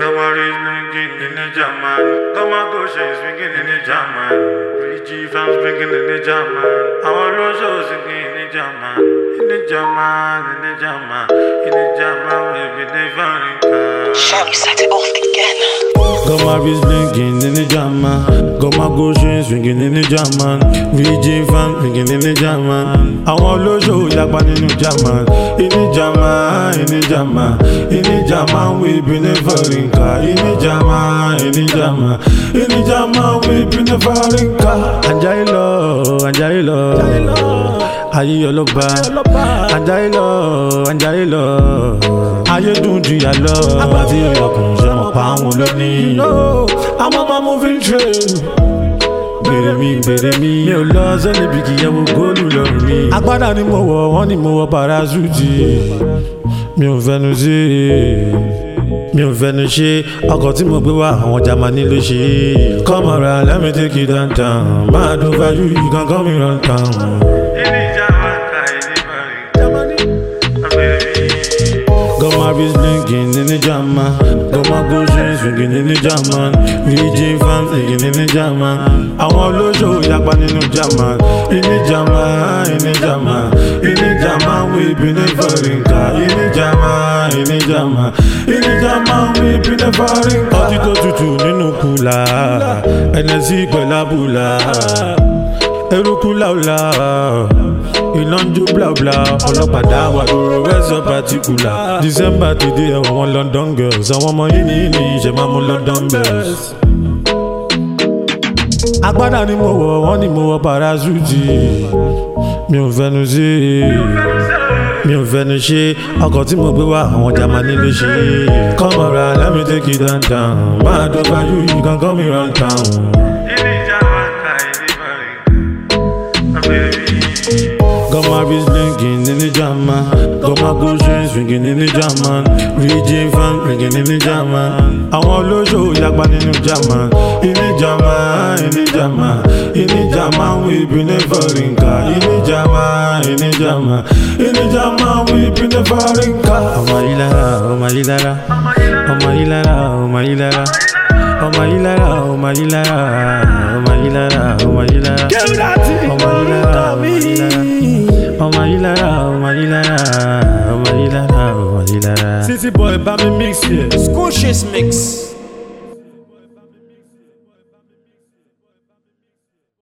Come on, it's blinking in the German. Come on, go shake speaking in the German. Richie fans speaking in the German. Our Rojo singing in the German. In the German, in the German, in the German, we've been foreign car. Shall you set it off again? Got my wrist blinking in the German. Got my gold chain swinging in the German. VJ fan swinging in the German. I want low show yakban in the German. In the German, in the German, in the German, we been a foreign car. In the German, in the German, in the German, we been a foreign car. Anjailo, Anjailo, ayé ọlọ́ba. Anjailo, Anjailo, ayé dùn ju ìyá lọ. Àgbàtí ọkùnrin ṣe mọ̀ pa àwọn olóní. I'm on my moving train. Bèrè mi, mi ò lọ sẹ́ni bí kìí yẹ̀wò góòlù lọ́rùn mi. Agbádá ni mo wọ̀, wọ́n ní mo wọ parasuti. Mi ò fẹnu sí, mi ò fẹnu ṣe. Ọkọ̀ tí mo gbé wá àwọn Jámánì ló ṣe. Come around, let me take you downtown. Máa dùn fájú, you can call me run town. Got my wrist blinking in the German. Got my gold chain swinging in the German. VJ fan singing in the German. I want low show yakban in the German. In the German, in the German, in the German, we been a foreign car. In the German, in the German, in the German, we been a foreign car. Ọtí tó tutù nínú kùlà, ẹnẹsí pẹ̀lú àbúlà, eruku làwùlà. Iná ń jó blabla, ọlọ́pàá wà lórí rẹ́sọ̀ pàtíkùlà. December ti dé àwọn London girls, àwọn ọmọ yìí ní ìṣe máa mú London bells. Agbádá ni mo wọ̀, wọ́n ní mo wọ parasuti. Mi ò fẹnu sí, mi ò fẹnu ṣe. Ọkọ̀ tí mo gbé wá àwọn Jámánì ló ṣe. Come around, let me take you downtown. Máa dùn fájú, you can call me run town. Got my wrist blinking in the German. Got my gold chain swinging in the German. VJ fan swinging in the German. I want low show yakban in the German. In the German, in the German, in the German, we been a foreign car. In the German, in the German, in the German, we been a foreign car. Oh my ilara, oh my ilara, oh my ilara, oh my ilara. Oh my ilara, oh my ilara, oh my ilara, oh my ilara, oh my ilara, oh my ilara. Oh my ilara, oh my ilara, oh my ilara, oh my ilara. City boy, bá mi mix here. Scotia's mix.